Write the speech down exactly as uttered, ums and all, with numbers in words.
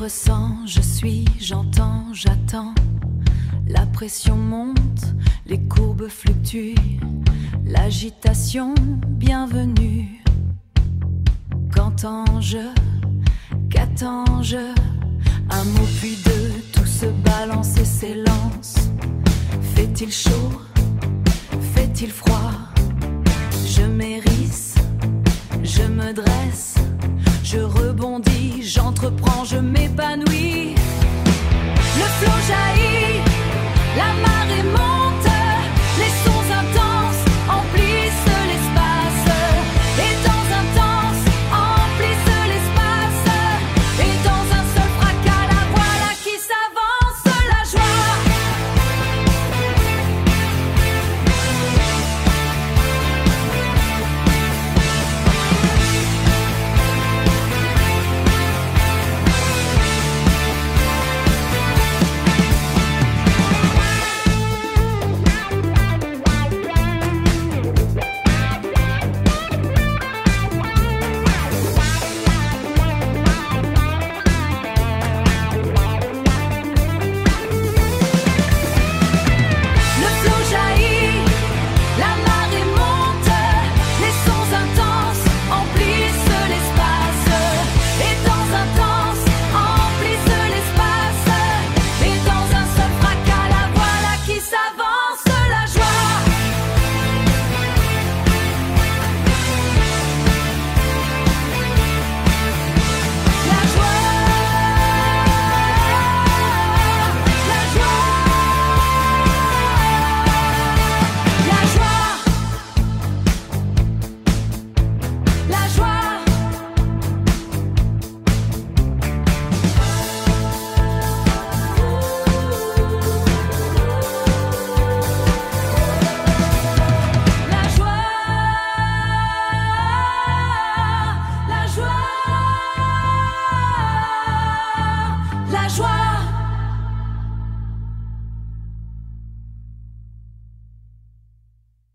ressens, je suis, j'entends, j'attends. La pression monte, les courbes fluctuent. L'agitation, bienvenue. Qu'entends-je, qu'attends-je? Un mot puis deux, tout se balance et s'élance. Fait-il chaud, fait-il froid? Je m'hérisse, je me dresse, je rebondis, j'entreprends, je m'épanouis.